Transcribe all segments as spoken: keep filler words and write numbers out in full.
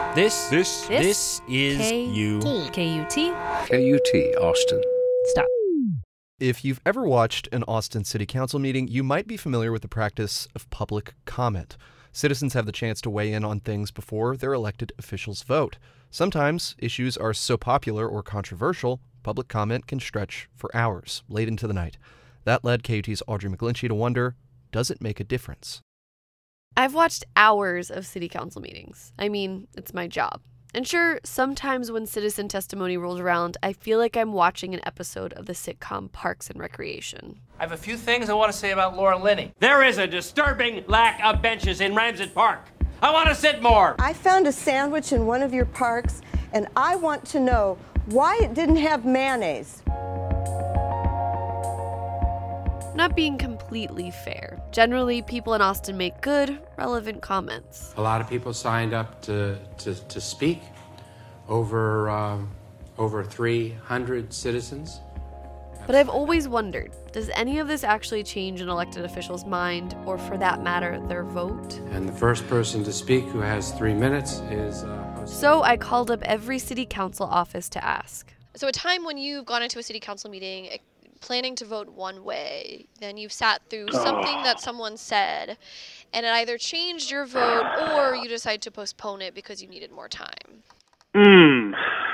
This, This, this, this is K- you. K U T. K U T, Austin. Stop. If you've ever watched an Austin City Council meeting, you might be familiar with the practice of public comment. Citizens have the chance to weigh in on things before their elected officials vote. Sometimes issues are so popular or controversial, public comment can stretch for hours, late into the night. That led K U T's Audrey McGlinchey to wonder, does it make a difference? I've watched hours of city council meetings. I mean, it's my job. And sure, sometimes when citizen testimony rolls around, I feel like I'm watching an episode of the sitcom Parks and Recreation. I have a few things I want to say about Laura Linney. There is a disturbing lack of benches in Ramsett Park. I want to sit more. I found a sandwich in one of your parks, and I want to know why it didn't have mayonnaise. Not being completely fair. Generally, people in Austin make good, relevant comments. A lot of people signed up to, to, to speak, over, um, over three hundred citizens. But I've always wondered, does any of this actually change an elected official's mind, or for that matter, their vote? And the first person to speak, who has three minutes, is... Uh, so I called up every city council office to ask. So a time when you've gone into a city council meeting planning to vote one way, then you've sat through something that someone said, and it either changed your vote or you decide to postpone it because you needed more time. Hmm.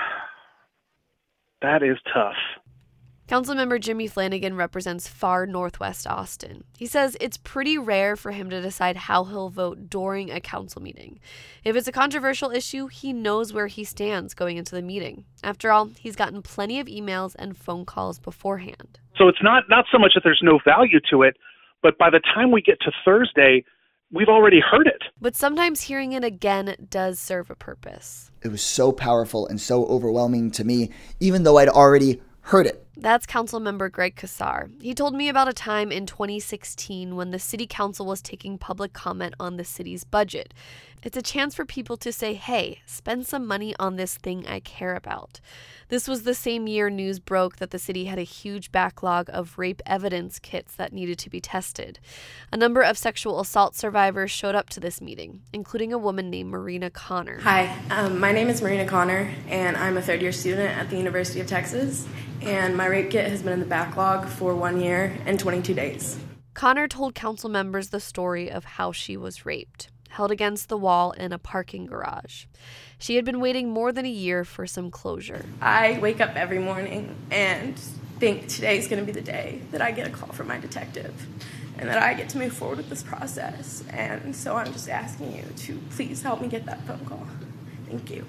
That is tough. Councilmember Jimmy Flanagan represents far northwest Austin. He says it's pretty rare for him to decide how he'll vote during a council meeting. If it's a controversial issue, he knows where he stands going into the meeting. After all, he's gotten plenty of emails and phone calls beforehand. So it's not, not so much that there's no value to it, but by the time we get to Thursday, we've already heard it. But sometimes hearing it again does serve a purpose. It was so powerful and so overwhelming to me, even though I'd already heard it. That's Councilmember Greg Casar. He told me about a time in twenty sixteen when the city council was taking public comment on the city's budget. It's a chance for people to say, hey, spend some money on this thing I care about. This was the same year news broke that the city had a huge backlog of rape evidence kits that needed to be tested. A number of sexual assault survivors showed up to this meeting, including a woman named Marina Connor. Hi, um, my name is Marina Connor, and I'm a third-year student at the University of Texas, and my rape kit has been in the backlog for one year and twenty-two days. Connor told council members the story of how she was raped, held against the wall in a parking garage. She had been waiting more than a year for some closure. I wake up every morning and think today's going to be the day that I get a call from my detective and that I get to move forward with this process. And so I'm just asking you to please help me get that phone call. Thank you.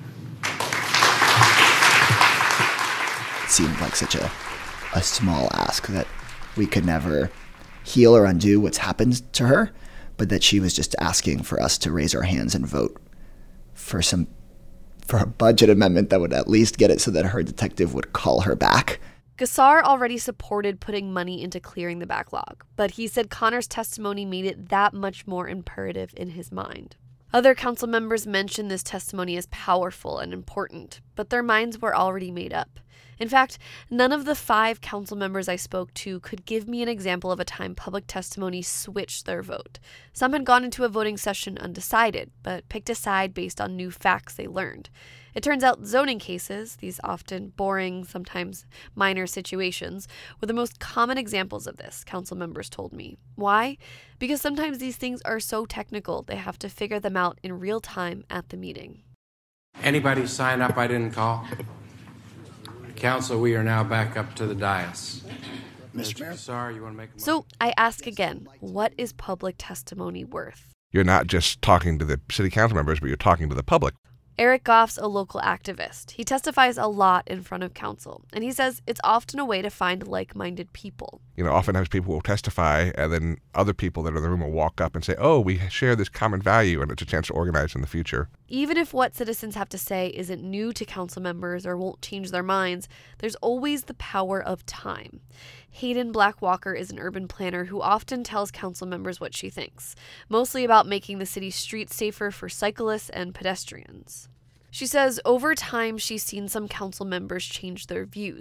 It seemed like such a, a small ask that we could never heal or undo what's happened to her, but that she was just asking for us to raise our hands and vote for some for a budget amendment that would at least get it so that her detective would call her back. Gassar already supported putting money into clearing the backlog, but he said Connor's testimony made it that much more imperative in his mind. Other council members mentioned this testimony as powerful and important, but their minds were already made up. In fact, none of the five council members I spoke to could give me an example of a time public testimony switched their vote. Some had gone into a voting session undecided, but picked a side based on new facts they learned. It turns out zoning cases, these often boring, sometimes minor situations, were the most common examples of this, council members told me. Why? Because sometimes these things are so technical they have to figure them out in real time at the meeting. Anybody sign up I didn't call? Council, we are now back up to the dais. Mister Mayor? Sorry, you want to make a motion? So I ask again, what is public testimony worth? You're not just talking to the city council members, but you're talking to the public. Eric Goff's a local activist. He testifies a lot in front of council, and he says it's often a way to find like-minded people. You know, oftentimes people will testify, and then other people that are in the room will walk up and say, oh, we share this common value, and it's a chance to organize in the future. Even if what citizens have to say isn't new to council members or won't change their minds, there's always the power of time. Hayden Black Walker is an urban planner who often tells council members what she thinks, mostly about making the city's streets safer for cyclists and pedestrians. She says over time she's seen some council members change their views,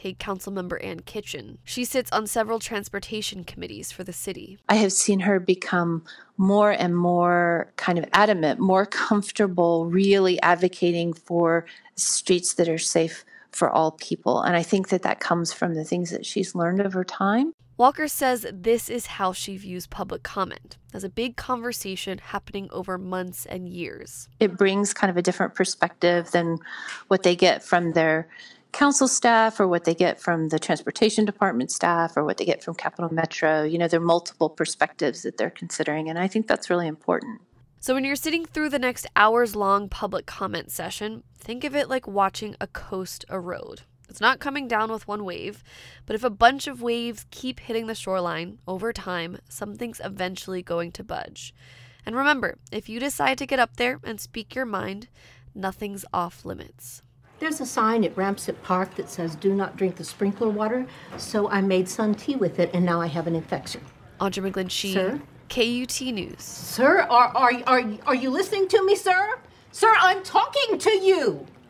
Take Councilmember Ann Kitchen. She sits on several transportation committees for the city. I have seen her become more and more kind of adamant, more comfortable, really advocating for streets that are safe for all people. And I think that that comes from the things that she's learned over time. Walker says this is how she views public comment, as a big conversation happening over months and years. It brings kind of a different perspective than what they get from their council staff or what they get from the transportation department staff or what they get from Capital Metro. You know, there are multiple perspectives that they're considering, and I think that's really important. So when you're sitting through the next hours-long public comment session, think of it like watching a coast erode. It's not coming down with one wave, but if a bunch of waves keep hitting the shoreline over time, something's eventually going to budge. And remember, if you decide to get up there and speak your mind, nothing's off limits. There's a sign at Ramsett Park that says, "Do not drink the sprinkler water," so I made sun tea with it, and now I have an infection. Audra McGlinchey, Sir? K U T News. Sir, are, are, are, are you listening to me, sir? Sir, I'm talking to you.